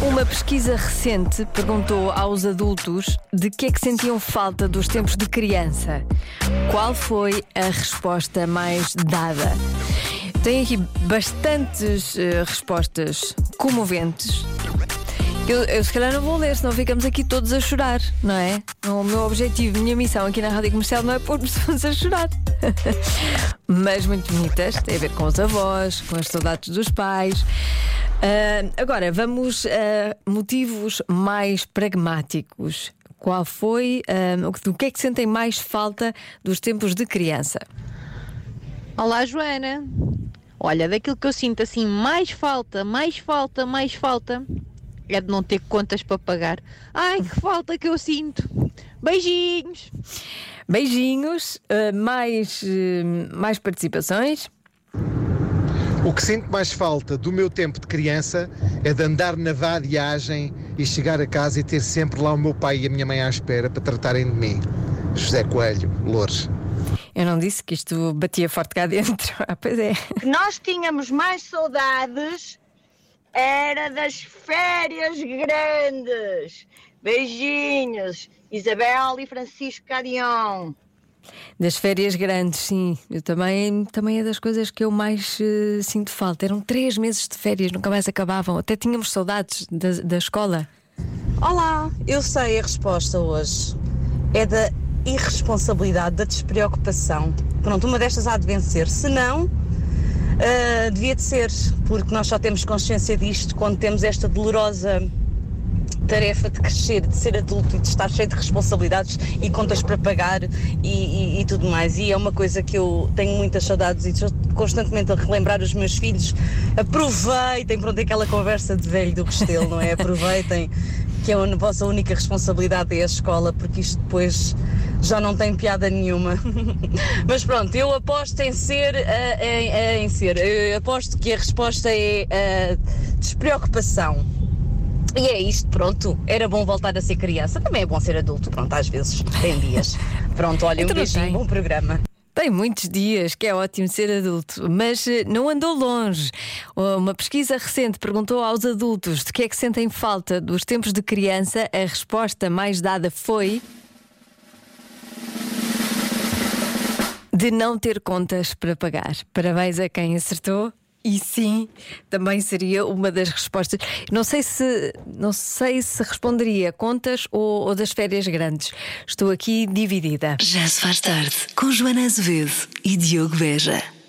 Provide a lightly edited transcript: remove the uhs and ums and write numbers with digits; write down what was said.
Uma pesquisa recente perguntou aos adultos de que é que sentiam falta dos tempos de criança. Qual foi a resposta mais dada? Tem aqui bastantes respostas comoventes. Eu se calhar não vou ler, senão ficamos aqui todos a chorar, não é? O meu objetivo, a minha missão aqui na Rádio Comercial não é pôr pessoas a chorar. Mas muito bonitas, tem a ver com os avós, com as saudades dos pais. Agora, vamos a motivos mais pragmáticos. Qual foi, do que é que sentem mais falta dos tempos de criança? Olá, Joana. Olha, daquilo que eu sinto assim, mais falta é de não ter contas para pagar. Ai, que falta que eu sinto. Beijinhos. Beijinhos, mais participações. O que sinto mais falta do meu tempo de criança é de andar na vadiagem e chegar a casa e ter sempre lá o meu pai e a minha mãe à espera para tratarem de mim. José Coelho, Loures. Eu não disse que isto batia forte cá dentro. Pois é. Nós tínhamos mais saudades, era das férias grandes. Beijinhos, Isabel e Francisco Carião. Das férias grandes, sim. Eu também é das coisas que eu mais sinto falta. Eram 3 meses de férias, nunca mais acabavam. Até tínhamos saudades da escola. Olá, eu sei a resposta hoje. É da irresponsabilidade, da despreocupação. Pronto, uma destas há de vencer. Se não, devia de ser, porque nós só temos consciência disto quando temos esta dolorosa tarefa de crescer, de ser adulto e de estar cheio de responsabilidades e contas para pagar e tudo mais. E é uma coisa que eu tenho muitas saudades e estou constantemente a relembrar os meus filhos. Aproveitem, pronto, aquela conversa de velho do Restelo, não é? Aproveitem que a vossa única responsabilidade é a escola, porque isto depois já não tem piada nenhuma. Mas pronto, eu aposto em ser. Eu aposto que a resposta é despreocupação. E é isto, pronto. Era bom voltar a ser criança. Também é bom ser adulto, pronto, às vezes tem dias. Pronto, olha, um beijinho, bom programa. Tem muitos dias que é ótimo ser adulto, mas não andou longe. Uma pesquisa recente perguntou aos adultos de que é que sentem falta dos tempos de criança. A resposta mais dada foi de não ter contas para pagar. Parabéns a quem acertou. E sim, também seria uma das respostas. Não sei se responderia contas ou das férias grandes. Estou aqui dividida. Já se faz tarde com Joana Azevedo e Diogo Beja.